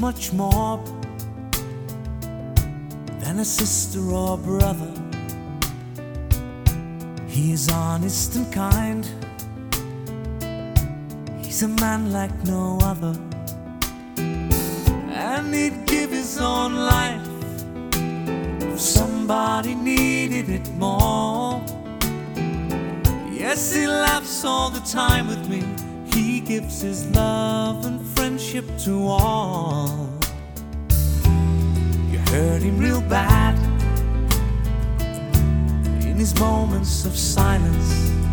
much more than a sister or brother. He is honest and kind. He's a man like no other, and he'd give his own life if somebody needed it more. Yes, he laughs all the time with me. He gives his love and friendship to all. You hurt him real bad in his moments of silence.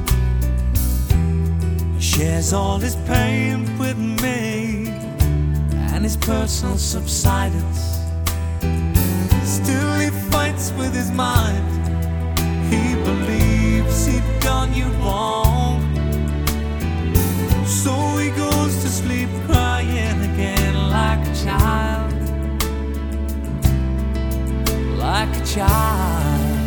He shares all his pain with me and his personal subsidence. Still he fights with his mind. He believes he'd done you wrong, so he goes to sleep crying again like a child, like a child.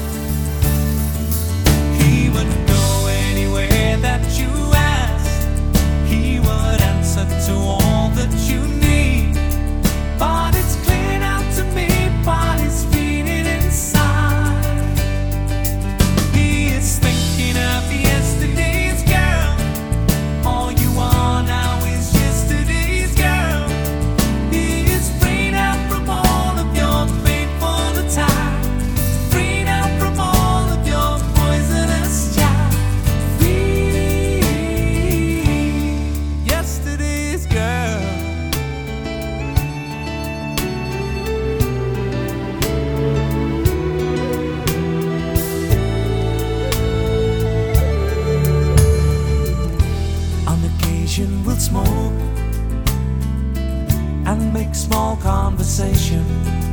He would go anywhere that you asked. He would answer to all that you need. But it's clear now to me what he's feeling inside. He is thinking of yesterday's girl. All you are now is yesterday's girl. He is free now from all of your painful attack, free now from all of your poisonous chat. Free yesterday's girl. On occasion we'll smoke and make small conversation.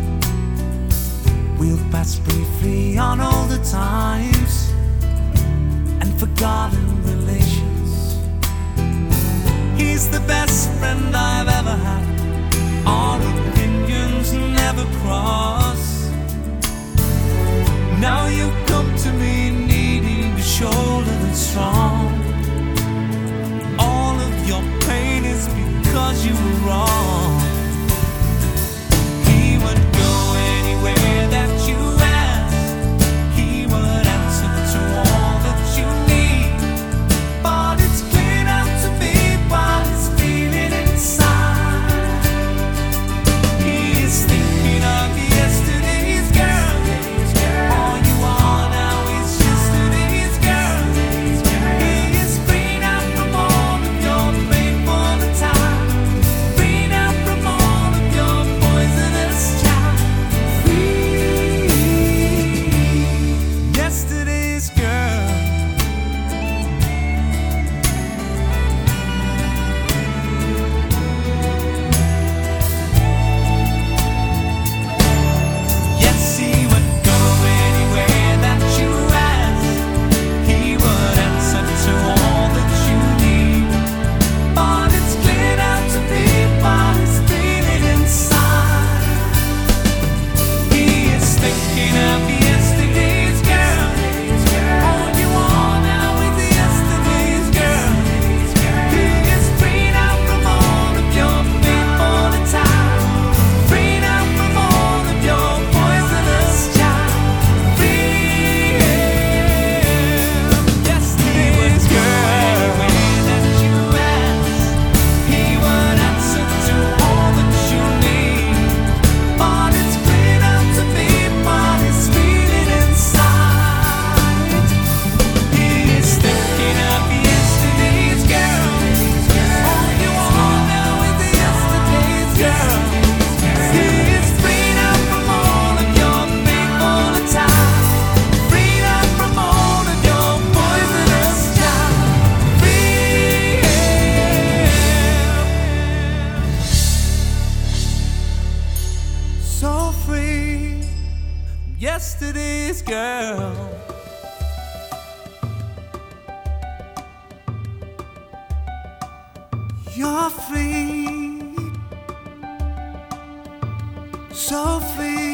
We'll pass briefly on older times and forgotten relations. He's the best friend I've ever had. Our opinions never cross. Now you come to me needing a shoulder that's strong. All of your pain is because you were wrong. He would go anywhere that you asked. He would answer to all that you need. But it's clear now to me what he's feeling inside. He is thinking of yesterday's girl. All you are now is yesterday's girl. He is free now from all of your painful attack, free now from all of your poisonous chat. Free yesterday's girl. Yes, he would go anywhere that you asked. He would answer to all that you need. But it's clear now to me what he's feeling inside. He is thinking of yesterday's girl. All you are now is yesterday's girl. He is free now from all of your painful attack, free now from all of your poisonous chat. Free yesterday's girl. Anywhere that you asked, he would answer to all that you need. But it's clear now to me what he's feeling inside. He is thinking of yesterday's girl. All you are now is yesterday's girl. He is free now from all of your painful attack, free now from all of your poisonous chat. Free. So free, yesterday's girl. You're free, so free.